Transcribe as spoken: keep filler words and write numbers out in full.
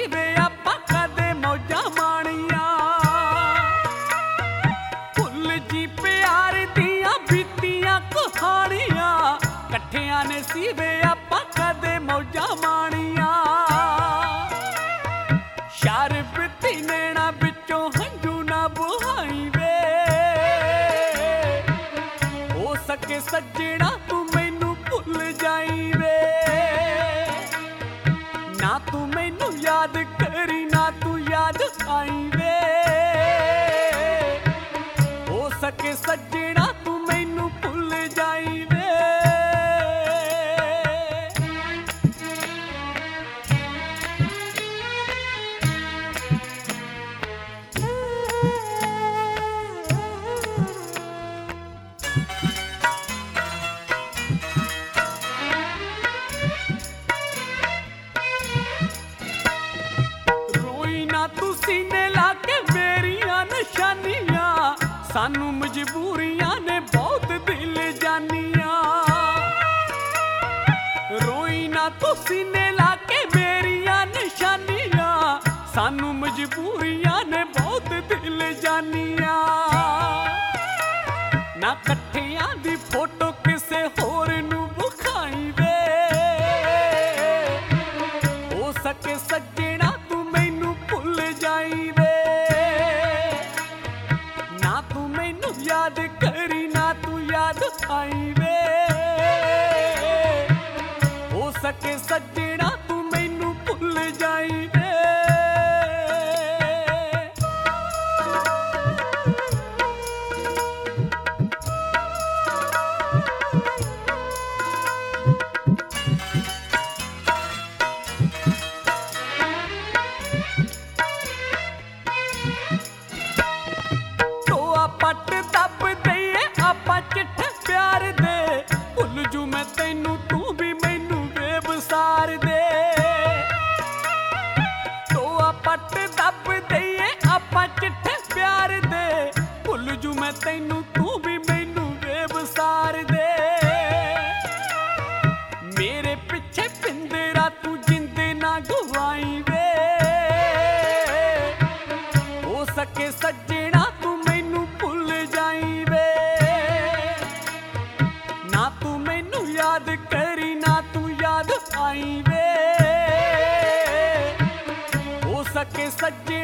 ਸੀ ਵੇ ਆਪਾਂ ਕਦੇ ਮੌਜਾਂ ਮਾਣੀਆਂ। ਭੁੱਲ ਜੀ ਪਿਆਰ ਦੀਆਂ ਬੀਤੀਆਂ ਕਹਾਣੀਆਂ, ਇਕੱਠਿਆਂ ਨੇ ਸੀ ਵੇ ਆਪਾਂ ਕਦੇ ਮੌਜਾਂ ਮਾਣੀਆਂ। ਸ਼ਰਬਤੀ ਨੈਣਾ ਵਿੱਚੋਂ ਹੰਝੂ ਨਾ ਬਹਾਈ ਵੇ, ਹੋ ਸਕੇ ਸੱਜਣਾ ਤੂੰ ਮੈਨੂੰ ਭੁੱਲ ਜਾਈ ਵੇ। ਨਾ ਤੂੰ ਮੈਨੂੰ ਯਾਦ ਕਰੀ ਨਾ ਤੂੰ ਯਾਦ ਆਈ ਵੇ, ਹੋ ਸਕੇ ਸੱਜਣਾ ਤੂੰ ਮੈਨੂੰ ਭੁੱਲ ਜਾਈ ਵੇ। ਤੂੰ ਸੀਨੇ ਲਾ ਕੇ ਮੇਰੀਆਂ ਨਿਸ਼ਾਨੀਆਂ, ਸਾਨੂੰ ਮਜਬੂਰੀਆਂ ਨੇ ਬਹੁਤ ਦਿਲ ਜਾਨੀਆਂ। ਰੋਈ ਨਾ ਤੂੰ ਸੀਨੇ ਲਾ ਕੇ ਮੇਰੀਆਂ ਨਿਸ਼ਾਨੀਆਂ, ਸਾਨੂੰ ਮਜਬੂਰੀਆਂ ਨੇ ਬਹੁਤ ਦਿਲ ਜਾਨੀਆਂ। ਨਾ ਇਕੱਠਿਆਂ ਦੀ ਫੋਟੋ ਕਿਸੇ ਹੋਰ ਨੂੰ ਵਿਖਾਈ ਵੇ, ਹੋ ਸਕੇ ਸੱਜਣਾ ਤੂੰ ਮੈਨੂੰ ਭੁੱਲ ਜਾਈ ਵੇ। ਨਾ ਤੂੰ ਮੈਨੂੰ ਯਾਦ ਕਰੀ ਨਾ ਤੂੰ ਯਾਦ ਆਈ ਵੇ, ਹੋ ਸਕੇ ਸੱਜਣਾ ਤੂੰ ਮੈਨੂੰ ਭੁੱਲ ਜਾਈ ਵੇ। ਪੱਟ ਦੱਬ ਦਈਏ ਆਪਾਂ ਚਿੱਠੇ ਪਿਆਰ ਦੇ, ਭੁੱਲ ਜੂ ਮੈਂ ਤੈਨੂੰ ਤੂੰ ਵੀ ਮੈਨੂੰ ਬੇਵਸਾਰ ਦੇ। ਟੋਆ ਪੱਟ ਦੱਬ ਦਈਏ ਆਪਾਂ ਚਿੱਠੇ ਪਿਆਰ ਦੇ, ਭੁੱਲ ਜੂ ਮੈਂ ਤੈਨੂੰ ਤੂੰ ਵੀ ਮੈਨੂੰ ਬੇਵਸਾਰ ਦੇ। ਮੇਰੇ ਪਿੱਛੇ ਪਿੰਦਰਾ ਤੂੰ ਜਿੰਦੇ ਨਾ ਗਵਾਈ ਵੇ, ਹੋ ਸਕੇ ਸੱਜਣਾ ਤੂੰ ਮੈਨੂੰ ਭੁੱਲ ਜਾਈ ਵੇ। ਨਾ ਤੂੰ ਮੈਨੂੰ ਯਾਦ ਕਰੀ ਨਾ ਤੂੰ ਯਾਦ ਆਈ ਵੇ, ਹੋ ਸਕੇ ਸੱਜਣਾ